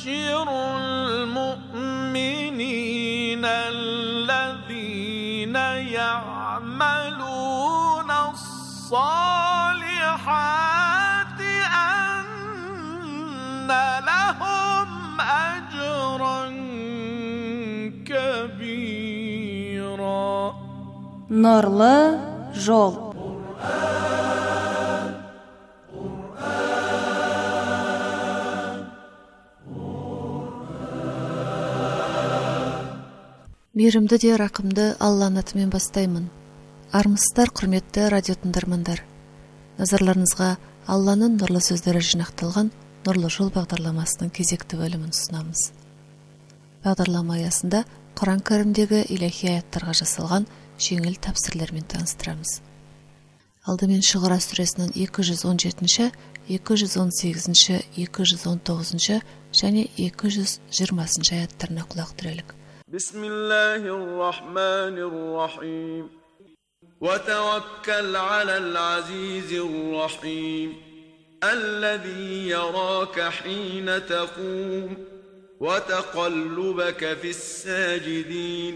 وبشر المؤمنين الذين يعملون الصالحات أن لهم أجرا كبيرا. Нұрлы жол. Мейірімді де рақымды Алланың атымен бастаймын. Армысыздар, құрметті радио тыңдармандар. Назарларыңызға Алланың нұрлы сөздері жинақталған Нұрлы жол бағдарламасының кезекті бөлімін ұсынамыз. Бағдарлама аясында Құран кәрімдегі илахи аяттарға жасалған жеңіл тәпсірлермен таныстырамыз. Алдымен Шұғара сүресінің 217-ші, 218-ші, 219-ші және 220-ші аяттарына құлақ түрелік. Бисмиллахир-рахманир-рахим. وتوكل على العزيز الرحيم الذي يراك حين تقوم وتقلبك في الساجدين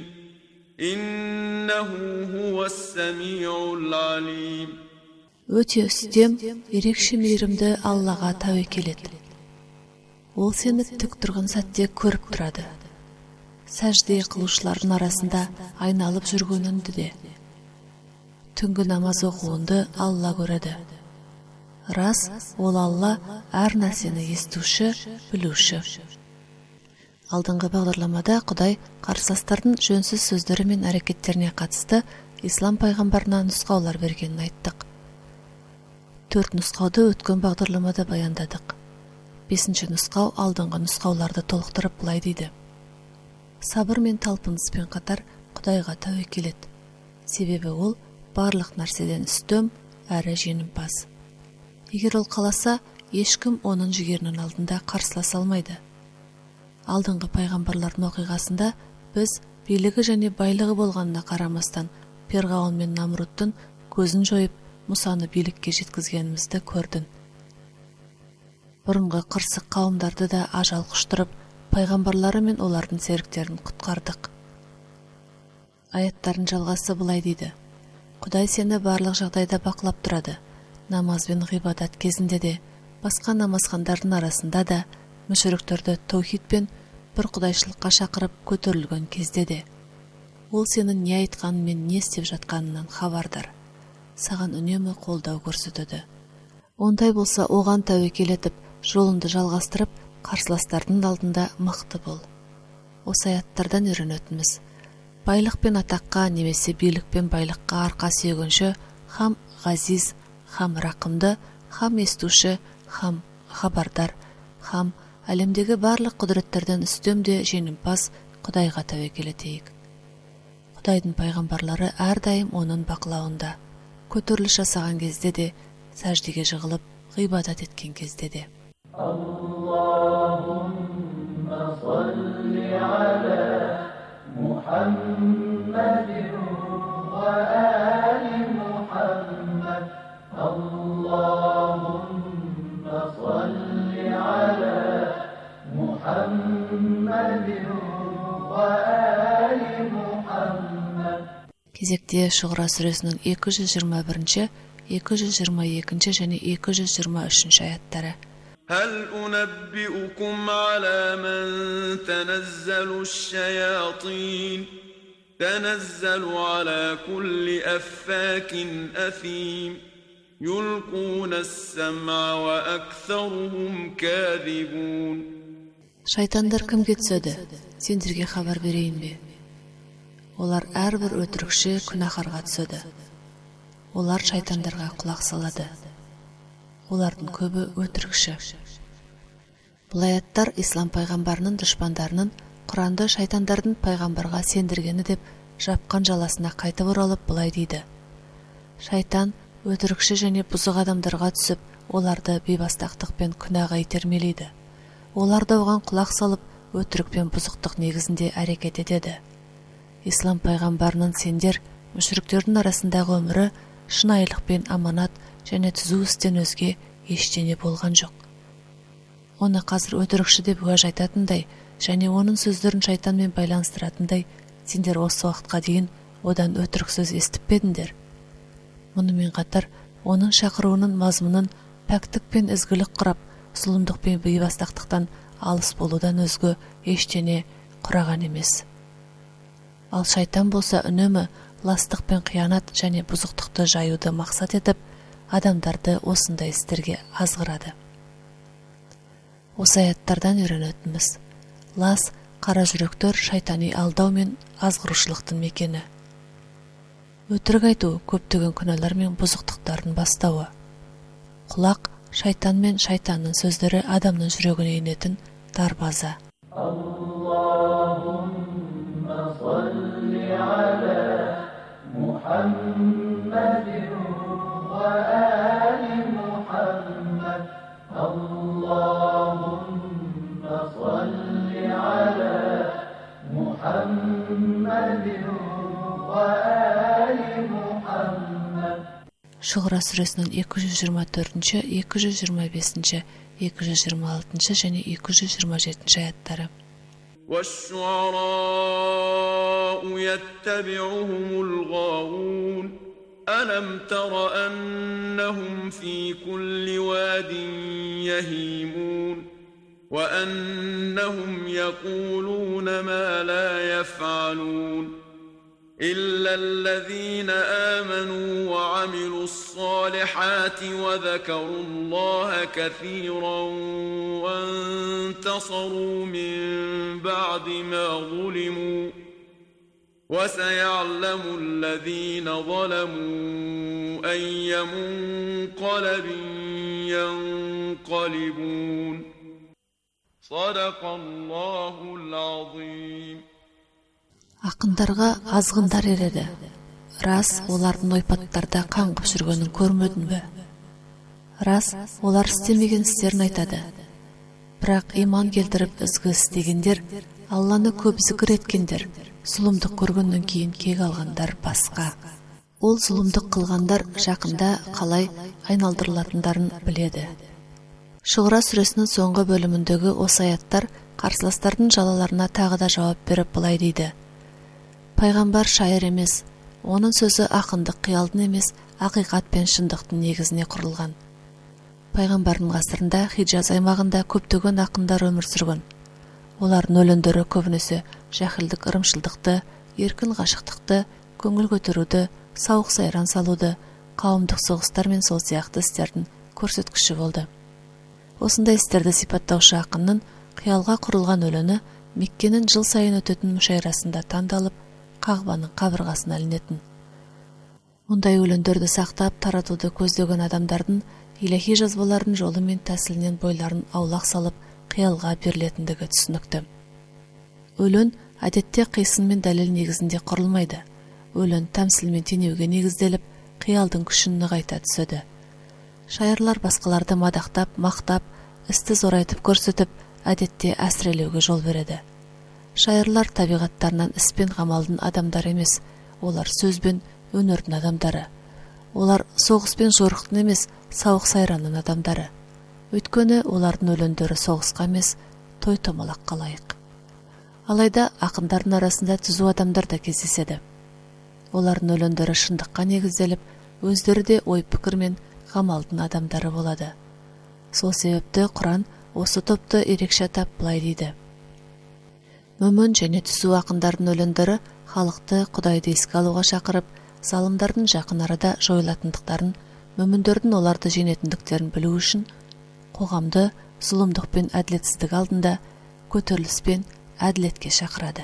إنه هو السميع العليم. Өте үстем, ерекше мейірімді Аллаға тәуекел ет. Ол сені тік тұрған сәтте көріп тұрады. Сәжде қылушылардың арасында айналып жүргеніңді де. Түнгі намаз оқуыңды Алла көреді. Рас, ол Алла әр нәрсені естуші, білуші. Алдыңғы бағдарламада Құдай қарсыластардың жөнсіз сөздері мен әрекеттеріне қатысты ислам пайғамбарына нұсқаулар бергенін айттық. 4 нұсқауды өткен бағдарламада баяндадық. 5-ші нұсқау алдыңғы нұсқауларды толықтырып былай дейді: сабыр мен талпыныспен қатар Құдайға тәуекел ет. Себебі ол барлық нәрседен үстем әрі жеңімпаз. Егер ол қаласа, ешкім оның жігерінің алдында қарсыласа алмайды. Алдыңғы пайғамбарлардың оқиғасында біз билігі және байлығы болғанына қарамастан Перғауын мен Намруттың көзін жойып, Мұсаны билікке жеткізгенімізді көрдің. Бұрынғы қырсық қауымдарды да ажал құштырып, пайғамбарлары мен олардың серіктерін құтқардық. Аяттардың жалғасы былай дейді: Құдай сені барлық жағдайда бақылап тұрады. Намаз бен ғибадат кезінде де, басқа намазхандардың арасында да, мүшіріктерді таухид пен бір құдайшылыққа шақырып көтерілген кезде де. Ол сенің не айтқаның мен не істеп жатқанынан хабардар. Саған үнемі қолдау көрсетеді. Ондай болса, оған тәуекел етіп, жолыңды жалғастырып, қарсыластардың алдында мықты бол. Осы аяттардан үйренетініміз: байлық пен атаққа немесе билік пен байлыққа арқа сүйегенше, хам ғазиз, хам рақымды, хам естуші, хам хабардар, хам әлемдегі барлық құдіреттерден үстем де жеңімпаз Құдайға тәуекел етейік. Құдайдың пайғамбарлары әрдайым оның бақылауында. Көтеріліс жасаған кезде де, сәждеге жығылып, ғибадат еткен кезде де. Аллахумма салли аля Мухаммадин ва али Мухаммад. Аллахумма салли аля Мухаммадин ва али Мухаммад. Кезекте Шұғара сүресінің 221, 222 және 223 аяттары. هل أنبئكم على من تنزل الشياطين تنزل على كل أفاك أثيم يلقون السمع وأكثرهم كاذبون. Шайтандар кімге түседі? Сендерге хабар берейін бе? Олар әрбір өтірікші күнәһарға түседі. Олар шайтандарға құлақ салады. Олардың көбі өтірікші. Бұл аяттар ислам пайғамбарының дұшпандарының Құранды шайтандардың пайғамбарға сендіргені деп жапқан жаласына қайтып оралып былай дейді: шайтан өтірікші және бұзық адамдарға түсіп, оларды бейбастақтық пен күнәға итермелейді. Олар да оған құлақ салып, өтірік пен бұзықтық негізінде әрекет етеді. Ислам пайғамбарының сендер, мүшриктердің арасындағы өмірі шынайылық пен аманат және түзу істен өзге ештеңе болған жоқ. оны қазір өтірікші деп уәж айтатындай және оның сөздерін шайтанмен байланыстыратындай сендер осы уақытқа дейін одан өтірік сөз естіп пе едіңдер? Мұнымен қатар оның шақыруының мазмұнын пәктік пен ізгілік құрап, зұлымдық пен бейбастақтықтан алыс болудан өзге ештеңе құраған емес. Ал шайтан болса үнемі ластық пен қиянат және бұзықтықты жаюды мақсат етіп, адамдарды осындай істерге азғырады. Осы аяттардан үйренетініміз: лас, қара жүректер шайтани алдау мен азғырушылықтың мекені. Өтірік айту көптеген күнәлар мен бұзықтықтардың бастауы. Құлақ шайтан мен шайтанның сөздері адамның жүрегіне енетін дарбаза. Allahumma salli ala Muhammadin wa ali Muhammad. Allahumma salli ala Muhammadin wa ali Muhammad. Шуғра сүресінің 224, 225, 226 және 227 аяттары. وَالشُّعَرَاءُ يَتَّبِعُهُمُ الْغَاوُونَ أَلَمْ تَرَ أَنَّهُمْ فِي كُلِّ وَادٍ يَهِيمُونَ وَأَنَّهُمْ يَقُولُونَ مَا لَا يَفْعَلُونَ إِلَّا الَّذِينَ آمَنُوا وَعَمِلُوا الصَّالِحَاتِ وَذَكَرُوا اللَّهَ كَثِيرًا وَانتَصَرُوا مِنْ بَعْدِ مَا ظُلِمُوا وَسَيَعْلَمُ الَّذِينَ ظَلَمُوا أَيَّ مُنْقَلَبٍ يَنْقَلِبُونَ صَدَقَ اللَّهُ الْعَظِيمُ. Ақындарға азғындар ереді. Рас, олардың ойпаттарда қаңғып жүргенін көрмедің бе? Рас, олар істемеген істерін айтады. Бірақ иман келтіріп ізгі істегендер, Алланы көп зікір еткендер, зұлымдық көргеннен кейін кек алғандар басқа. Ол зұлымдық қылғандар жақында қалай айналдырылатындарын біледі. Шуғра сүресінің соңғы бөліміндегі осы аяттар қарсыластардың жалаларына тағы да жауап беріп былай дейді: Пайғамбар шайыр емес, оның сөзі ақындық қиялдың емес, ақиқат пен шындықтың негізіне құрылған. Пайғамбардың ғасырында Хиджаз аймағында көптеген ақындар өмір сүрген. Олардың өлеңдері көбінесе жәһілдік ырымшылдықты, еркін ғашықтықты, көңіл көтеруді, сауық сайран салуды, қауымдық соғыстар мен сол сияқты істердің көрсеткіші болды. Осындай істерді сипаттаушы ақынның қиялға құрылған өлеңі Меккенің жыл сайын өтетін мүшайрасында таңдалып, Қағбаның қабырғасына ілінетін. Мұндай өлеңдерді сақтап таратуды көздеген адамдардың иләһи жазбалардың жолы мен тәсілінен бойларын аулақ салып қиялға берілетіндігі түсінікті. Өлең әдетте қисын мен дәлел негізінде құрылмайды. Өлең тәмсіл мен теңеуге негізделіп, қиялдың күшін нығайта түседі. Шайырлар басқаларды мадақтап, мақтап, істі зорайтып көрсетіп, әдетте әсірелеуге жол береді. Шайырлар табиғаттарынан іс пен ғамалдың адамдары емес, олар сөз бен өнердің адамдары. Олар соғыс пен жорықтың емес, сауық сайранның адамдары. Өйткені олардың өлеңдері соғысқа емес, той-томалаққа лайық. Алайда ақындардың арасында түзу адамдар да кездеседі. Олардың өлеңдері шындыққа негізделіп, өздері де ой-пікір мен ғамалдың адамдары болады. Сол себепті Құран осы топты ерекше атап былай дейді: Мөмін және түсу ақындардың өлеңдері халықты Құдайды еске алуға шақырып, залымдардың жақын арада жойылатындықтарын, мөміндердің оларды жеңетіндіктерін білу үшін қоғамды зұлымдық пен әділетсіздік алдында көтеріліс пен әділетке шақырады.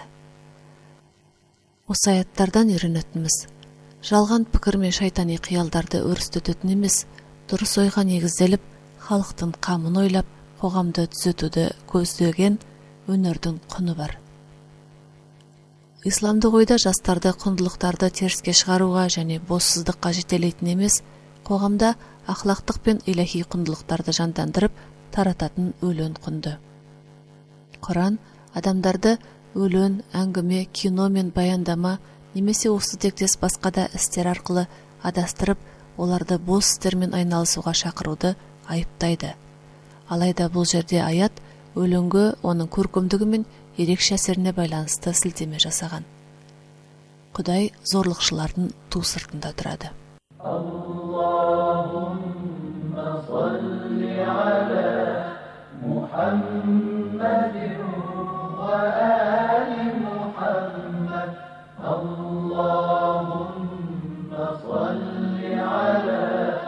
Осы аяттардан үйренетініміз: жалған пікір мен шайтани қиялдарды өрістететін емес, дұрыс ойға негізделіп, халықтың қамын ойлап, қоғамды түзетуді көздеген өнердің құны бар. Исламдық ойда жастарды құндылықтарды теріске шығаруға және боссыздыққа жетелейтін емес, қоғамда ақлақтық пен иләһи құндылықтарды жандандырып тарататын өлең құнды. Құран адамдарды өлең, әңгіме, кино мен баяндама немесе осы тектес басқа да істер арқылы адастырып, оларды бос істермен айналысуға шақыруды айыптайды. Алайда бұл жерде аят өлеңге оның көркемдігі мен ерекше әсеріне байланысты сілтеме жасаған. Құдай зорлықшылардың ту сыртында тұрады. Allahumma salli ala Muhammadin wa ali Muhammad. Allahumma salli ala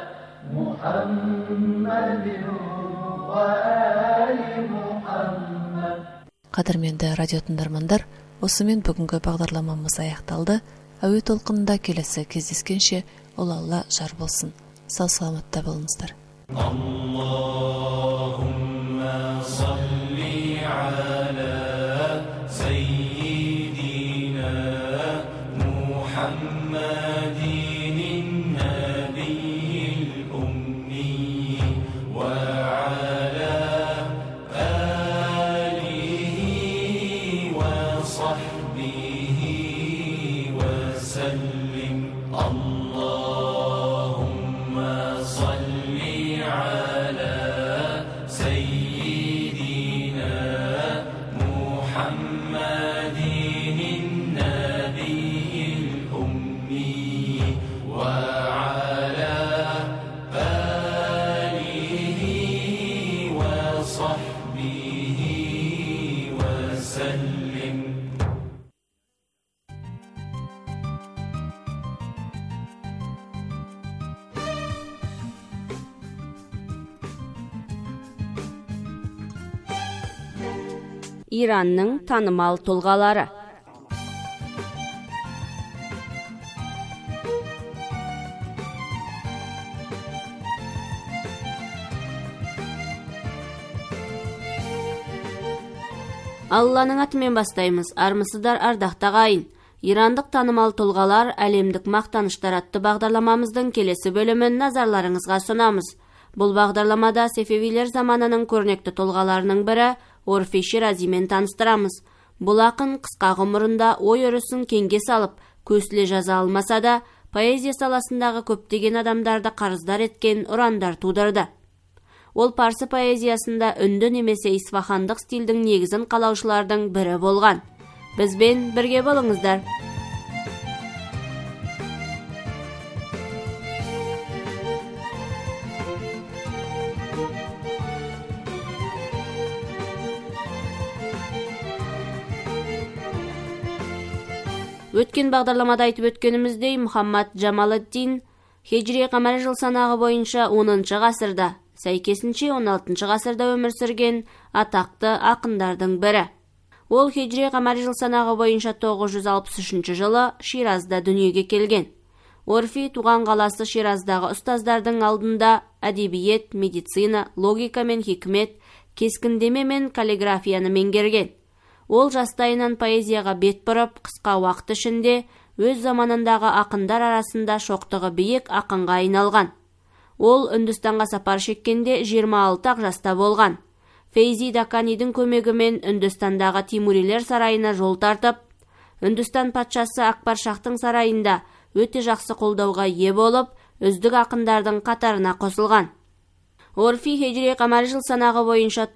Muhammadin wa ali Muhammad. Қадірменді радио тыңдармандар, осымен бүгінгі бағдарламамыз аяқталды. Әуе толқынында келесі кездескенше ол Алла жар болсын. Сау саламатта болыңыздар. Allahumma salli ala sayyidina Muhammadin nabiyil ummi wa ala alihi wa sahbihi wa sallim. Allahumma salli ala sayyidina Muhammadin nabiyil ummi wa ala alihi wa sahbihi wa sallim. Иранның танымал тұлғалары. Алланың атымен бастаймыз. Армысыздар, ардақты ағайын. Ирандық танымал тұлғалар әлемдік мақтаныштар атты бағдарламамыздың келесі бөлімін назарларыңызға сұнамыз. Бұл бағдарламада Сефевилер заманының көрнекті тұлғаларының бірі Орфи Ширазимен таныстырамыз. Бұл ақын қысқа ғұмырында ой өрісін кеңге салып, көсіле жаза алмаса да, поэзия саласындағы көптеген адамдарды қарыздар еткен ұрандар тудырды. Ол парсы поэзиясында үнді немесе исфахандық стилдің негізін қалаушылардың бірі болған. Бізбен бірге болыңыздар. Өткен бағдарламада айтып өткеніміздей, Мұхаммад Джамаладдин хижри қамар жыл санағы бойынша 10-шы ғасырда, сәйкесінше 16-шы ғасырда өмір сүрген атақты ақындардың бірі. Ол хижри қамар жыл санағы бойынша 963 жылы Ширазда дүниеге келген. Орфи туған қаласы Шираздағы ұстаздардың алдында әдебиет, медицина, логика мен хикмет, кескіндеме мен каллиграфияны меңгерген. Ол жастайынан поэзияға бет бұрып, қысқа уақыт ішінде өз заманындағы ақындар арасында шоқтығы биік ақынға айналған. Ол Үндістанға сапар шеккенде 26 жаста болған. Фейзи Даканидің көмегімен Үндістандағы Тимурилер сарайына жол тартып, Үндістан патшасы Акбар Шахтың сарайында өте жақсы қолдауға ие болып, үздік ақындардың қатарына қосылған. Орфи хижри қамар жыл санағы бойынша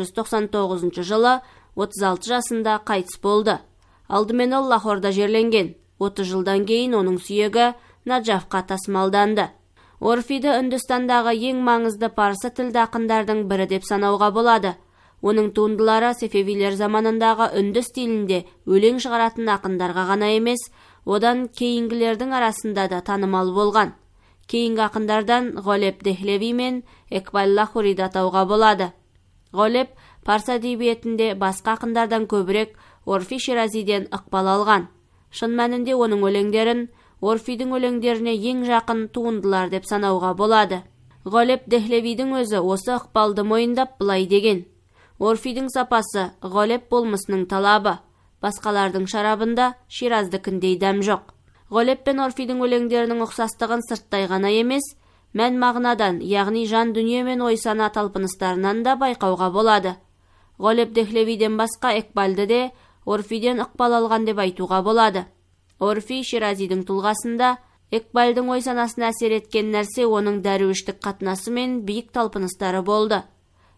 999 жылы 36 жасында қайтыс болды. Алдымен ол Лахорда жерленген. 30 жылдан кейін оның сүйегі Наджафқа тасымалданды. Орфиді Үндістандағы ең маңызды парсы тілді ақындардың бірі деп санауға болады. Оның туындылары Сефевилер заманындағы үнді стилінде өлең шығаратын ақындарға ғана емес, одан кейінгілердің арасында да танымал болған. Кейінгі ақындардан Ғолеб Дехлеви мен Экбал Лахуриді атауға болады. Ғолеб парсы әдебиетінде басқа ақындардан көбірек Орфи Ширазиден ықпал алған. Шын мәнінде оның өлеңдерін Орфидің өлеңдеріне ең жақын туындылар деп санауға болады. Ғолеб Дехлевидің өзі осы ықпалды мойындап былай деген: Орфидің сапасы Ғолеб болмысының талабы, басқалардың шарабында Шираздікіндей дәм жоқ. Ғолеб пен Орфидің өлеңдерінің ұқсастығын сырттай ғана емес, мән мағынадан, яғни жан дүние мен ой сана талпыныстарынан да байқауға болады. Ғолеб Дехлевиден басқа Экбалды де Орфиден ықпал алған деп айтуға болады. Орфи Ширазидің тұлғасында Экбалдың ой санасына әсер еткен нәрсе оның дәруіштік қатынасы мен биік талпыныстары болды.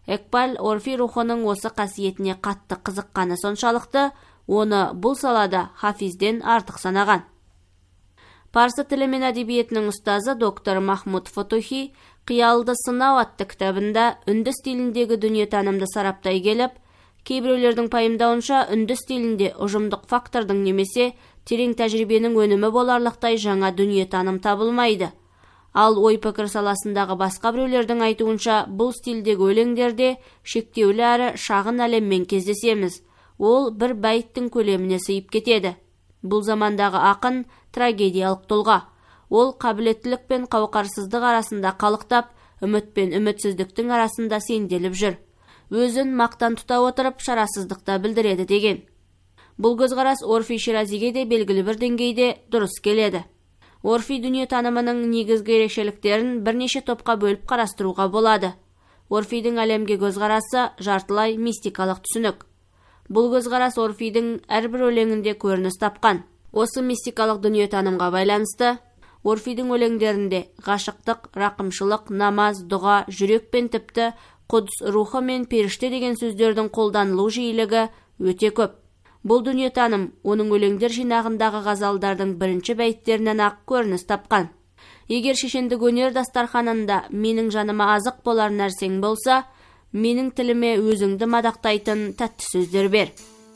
Экбал Орфи рухының осы қасиетіне қатты қызыққаны соншалықты, оны бұл салада хафизден артық санаған. Парсы тілі мен әдебиетінің ұстазы доктор Махмуд Фотухи «Қиялды сынау» атты кітабында үнді стиліндегі дүниетанымды сараптай келіп, кейбіреулердің пайымдауынша үнді стилінде ұжымдық фактордың немесе терең тәжірибенің өнімі боларлықтай жаңа дүниетаным табылмайды. Ал ой-пікір саласындағы басқа біреулердің айтуынша бұл стилдегі өлеңдерде шектеулі әрі шағын әлеммен кездесеміз. Ол бір бәйттің көлеміне сыйып кетеді. Бұл замандағы ақын трагедиялық тұлға. Ол қабілеттілік пен қауқарсыздық арасында қалықтап, үміт пен үмітсіздіктің арасында сенделіп жүр. Өзін мақтан тұта отырып шарасыздықта білдіреді деген. Бұл көзқарас Орфи Ширазиге де белгілі бір деңгейде дұрыс келеді. Орфи дүниетанымының негізгі ерекшеліктерін бірнеше топқа бөліп қарастыруға болады. Орфидің әлемге көзқарасы жартылай мистикалық түсінік. Бұл көзқарас Орфидің әрбір өлеңінде көрініс тапқан. Осы мистикалық дүниетанымға байланысты Орфидің өлеңдерінде ғашықтық, рақымшылық, намаз, дұға, жүрек пен тіпті Құдс рухы мен періште деген сөздердің қолданылу жиілігі өте көп. Бұл дүниетаным оның өлеңдер жинағындағы ғазалдардың бірінші бәйттерінен ақ көрініс тапқан. Егер шешендік өнер дастарханында менің жаныма азық болар нәрсең болса, менің тіліме өзіңді мадақтайтын тәтті сөздер бер.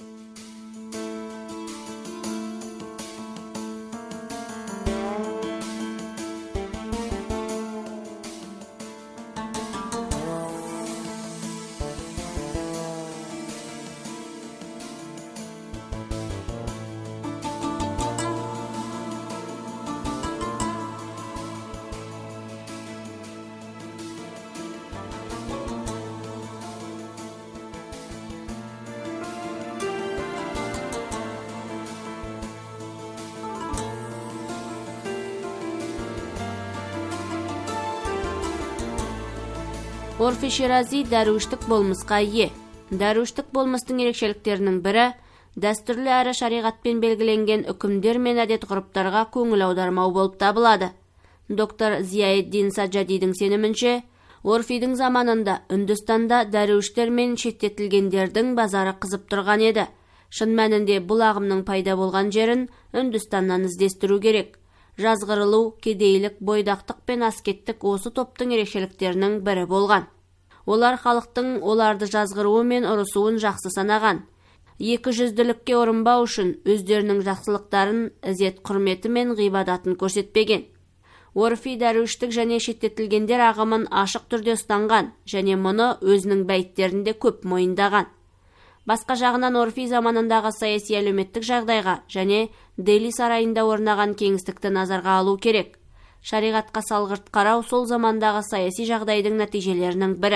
Орфи Ширази дәруіштік болмысқа ие. Дәруіштік болмыстың ерекшеліктерінің бірі дәстүрлі әрі шариғатпен белгіленген үкімдер мен әдет ғұрыптарға көңіл аудармау болып табылады. Доктор Зияеддин Саджадидің сенімінше, Орфидің заманында Үндістанда дәруіштер мен шеттетілгендердің базары қызып тұрған еді. Шын мәнінде бұл ағымның пайда болған жерін Үндістаннан іздестіру керек. Жазғырылу, кедейлік, бойдақтық пен аскеттік осы топтың ерекшеліктерінің бірі болған. Олар халықтың оларды жазғыруы мен ұрысуын жақсы санаған. Екі жүзділікке ұрынбау үшін өздерінің жақсылықтарын, ізет құрметі мен ғибадатын көрсетпеген. Орфи дәруіштік және шеттетілгендер ағымын ашық түрде ұстанған және мұны өзінің бәйттерінде көп мойындаған. Басқа жағынан Орфи заманындағы саяси әлеуметтік жағдайға және Дели сарайында орнаған кеңістікті назарға алу керек. Шариғатқа салғырт қарау сол замандағы саяси жағдайдың нәтижелерінің бірі.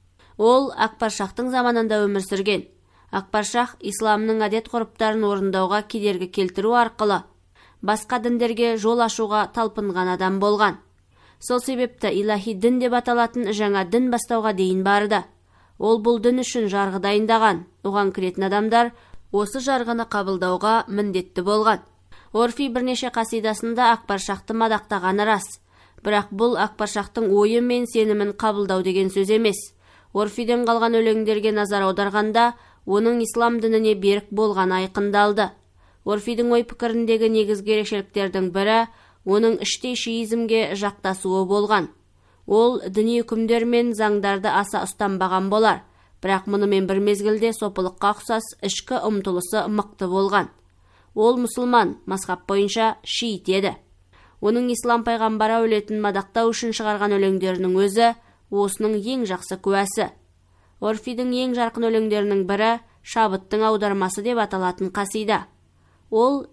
Ол Акбаршахтың заманында өмір сүрген. Акбаршах исламның әдет ғұрыптарын орындауға кедергі келтіру арқылы басқа діндерге жол ашуға талпынған адам болған. Сол себепті илахи дін деп аталатын жаңа дін бастауға дейін барды. Ол бұл дін үшін жарғы дайындаған. Оған кіретін адамдар осы жарғыны қабылдауға міндетті болған. Орфи бірнеше қасидасында Акбаршахты мадақтағаны рас. Бірақ бұл Акбаршахтың ойы мен сенімін қабылдау деген сөз емес. Орфиден қалған өлеңдерге назар аударғанда, оның ислам дініне берік болғаны айқындалды. Орфидің ой пікіріндегі негізгі ерекшеліктердің бірі оның іштей шиизмге жақтасуы болған. Ол діни үкімдер мен заңдарды аса ұстанбаған болар, бірақ мұнымен бір мезгілде сопылыққа ұқсас ішкі ұмтылысы мықты болған. Ол мұсылман, мазхаб бойынша шиит еді. Оның ислам пайғамбары әулетін мадақтау үшін шығарған өлеңдерінің өзі осының ең жақсы куәсі. Орфидің ең жарқын өлеңдерінің бірі Шабыттың аудармасы деп аталатын қасида. Ол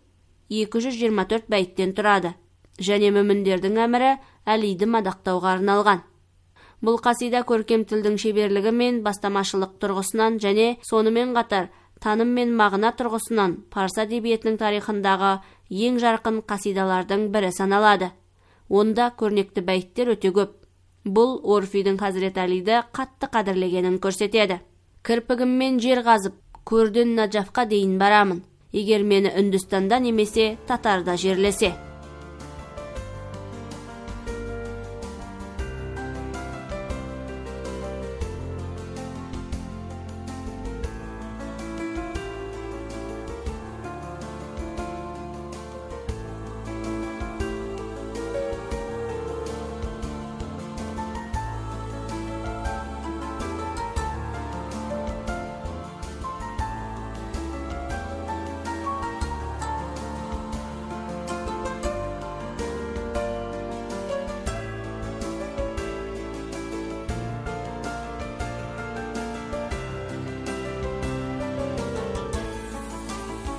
224 бәйттен тұрады және мүміндердің әмірі Әлиді мадақтауға арналған. Бұл қасида көркем тілдің шеберлігі мен бастамашылық тұрғысынан және сонымен қатар таным мен мағына тұрғысынан парсы әдебиетінің тарихындағы ең жарқын қасидалардың бірі саналады. Онда көрнекті бәйттер өте көп. Бұл Орфидің Хазірет Әлиді қатты қадірлегенін көрсетеді. Кірпігіммен жер қазып, көрден Наджафқа дейін барамын, егер мені Үндістанда немесе Татарда жерлесе.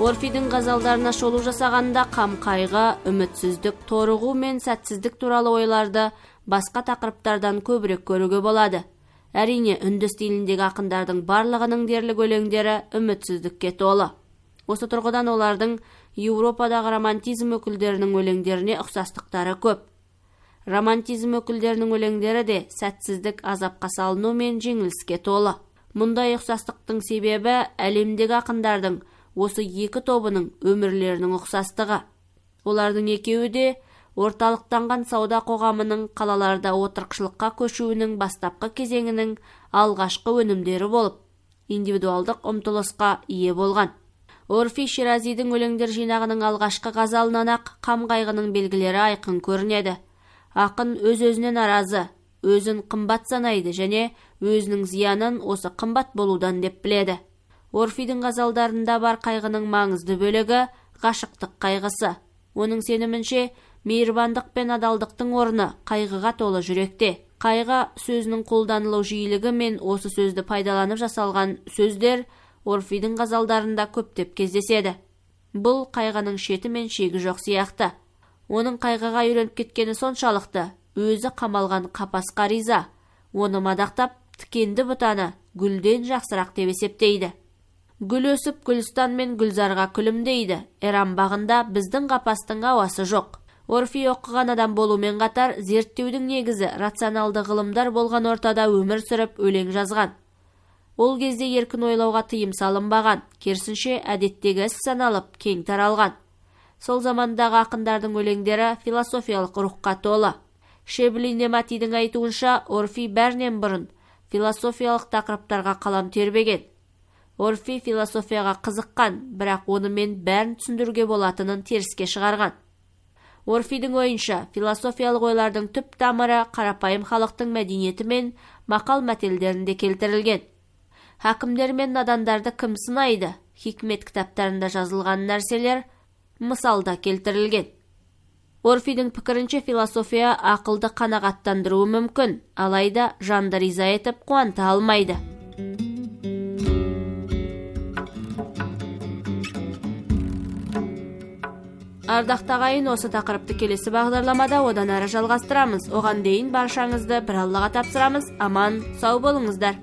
Орфидің ғазалдарына шолу жасағанда қам қайғы, үмітсіздік, торығу мен сәтсіздік туралы ойларды басқа тақырыптардан көбірек көруге болады. Әрине, үндіс тіліндегі ақындардың барлығының дерлік өлеңдері үмітсіздікке толы. Осы тұрғыдан олардың Еуропадағы романтизм өкілдерінің өлеңдеріне ұқсастықтары көп. Романтизм өкілдерінің өлеңдері де сәтсіздік, азапқа салыну мен жеңіліске толы. Мұндай ұқсастықтың себебі әлемдегі ақындардың осы екі тобының өмірлерінің ұқсастығы. Олардың екеуі де орталықтанған сауда қоғамының қалаларда отырықшылыққа көшуінің бастапқы кезеңінің алғашқы өнімдері болып, индивидуалдық ұмтылысқа ие болған. Орфи Ширазидің өлеңдер жинағының алғашқы ғазалынан ақ қам қайғының белгілері айқын көрінеді. Ақын өз-өзіне наразы, өзін қымбат санайды және өзінің зиянын осы қымбат болудан деп біледі. Орфидің ғазалдарында бар қайғының маңызды бөлігі ғашықтық қайғысы. Оның сенімінше, мейірбандық пен адалдықтың орны қайғыға толы жүректе. Қайғы сөзінің қолданылу жиілігі мен осы сөзді пайдаланып жасалған сөздер Орфидің ғазалдарында көптеп кездеседі. Бұл қайғының шеті мен шегі жоқ сияқты. Оның қайғыға үйреніп кеткені соншалықты, өзі қамалған қапасқа риза. Оны мадақтап, тікенді бұтаны гүлден жақсырақ деп есептейді. Гүл өсіп, Гүлстан мен Гүлзарға күлімдейді. Эрам бағында біздің қапастың ауасы жоқ. Орфи оқыған адам болумен қатар, зерттеудің негізі рационалды ғылымдар болған ортада өмір сүріп, өлең жазған. Ол кезде еркін ойлауға тыйым салынбаған, керісінше әдеттегі іс саналып, кең таралған. Сол замандағы ақындардың өлеңдері философиялық рухқа толы. Шебли Нематидің айтуынша, Орфи бәрінен бұрын философиялық тақырыптарға қалам тербеген. Орфи философияға қызыққан, бірақ онымен бәрін түсіндіруге болатынын теріске шығарған. Орфидің ойынша, философиялық ойлардың түп тамыры қарапайым халықтың мәдениеті мен мақал мәтелдерінде келтірілген. Хакімдер мен надандарды кім сынайды? Хикмет кітаптарында жазылған нәрселер мысалда келтірілген. Орфидің пікірінше философия ақылды қанағаттандыруы мүмкін, алайда жанды риза етіп қуанта алмайды. Ардақты ағайын, осы тақырыпты келесі бағдарламада одан әрі жалғастырамыз. Оған дейін баршаңызды бір Аллаға тапсырамыз. Аман, сау болыңыздар.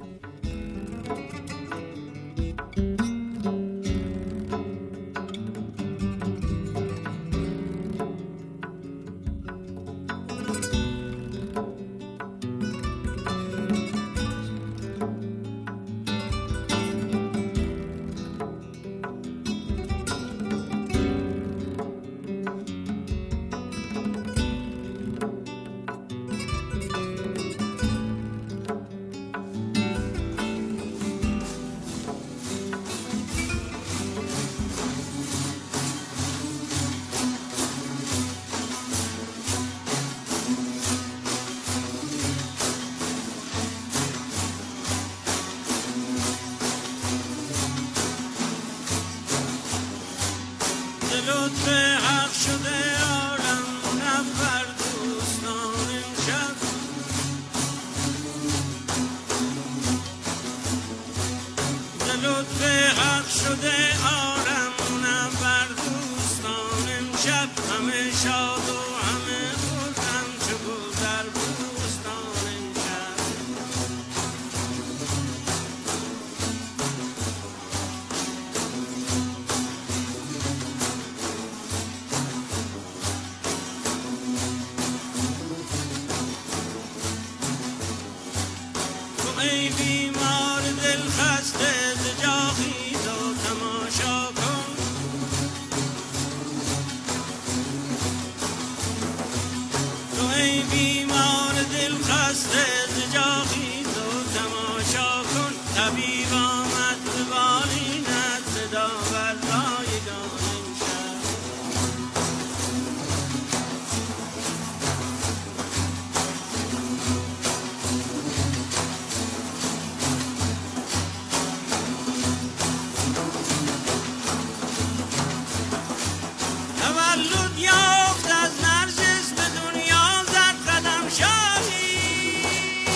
لطف حق شده عالم منور دوستان امشب لطف حق شده عالم منور دوستان امشب همه شاد و همه خورم چو گل در بوستان امشب ای بیمار دل خسته ز جا خیز و تماشا کن تو ای بیمار دل خسته ز جا خیز و تماشا کن طبیب آمد به بالینت صدا بر رایگان امشب تولد یافت از نرجس به دنیا زد قدم شاهی